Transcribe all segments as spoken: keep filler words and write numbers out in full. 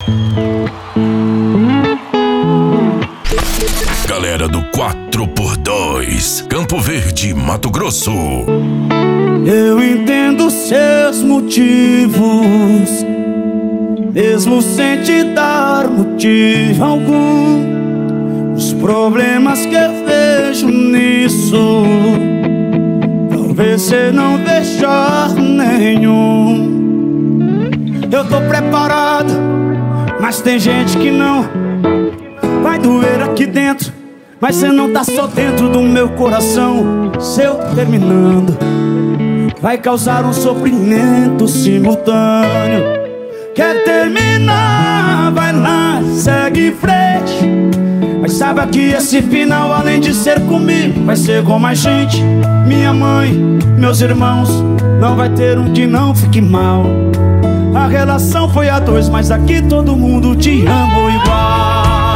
Galera do quatro por dois, Campo Verde, Mato Grosso. Eu entendo seus motivos, mesmo sem te dar motivo algum. Os problemas que eu vejo nisso, talvez você não veja nenhum. Eu tô preparado, mas tem gente que não. Vai doer aqui dentro, mas você não tá só dentro do meu coração. Se eu terminando, vai causar um sofrimento simultâneo. Quer terminar? Vai lá, segue em frente. Mas saiba que esse final, além de ser comigo, vai ser com mais gente. Minha mãe, meus irmãos, não vai ter um que não fique mal. A relação foi a dois, mas aqui todo mundo te ama igual.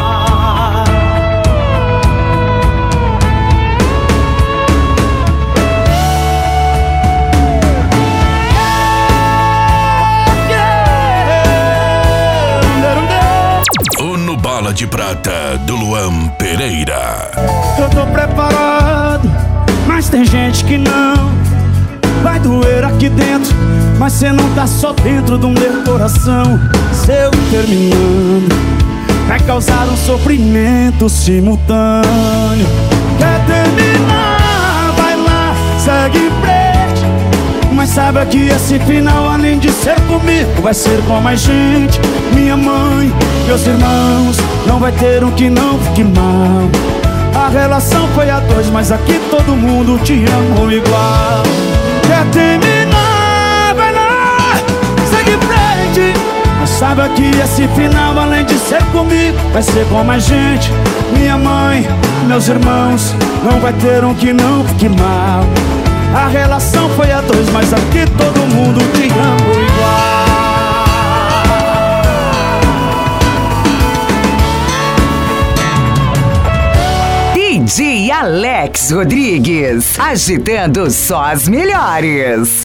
Bala de Prata, do Luan Pereira. Eu tô preparado, mas tem gente que não. Vai doer aqui dentro, mas cê não tá só dentro do meu coração. Se eu terminando, vai causar um sofrimento simultâneo. Quer terminar? Vai lá, segue em frente. Mas saiba que esse final, além de ser comigo, vai ser com mais gente. Minha mãe, meus irmãos, não vai ter um que não fique mal. A relação foi a dois, mas aqui todo mundo te amou igual. Quer terminar? Vai lá, segue em frente. Mas saiba que esse final, além de ser comigo, vai ser com mais gente. Minha mãe, meus irmãos, não vai ter um que não fique mal. A relação foi a dois, mas aqui todo mundo te ama igual. D J Alex Rodrigues, agitando só as melhores.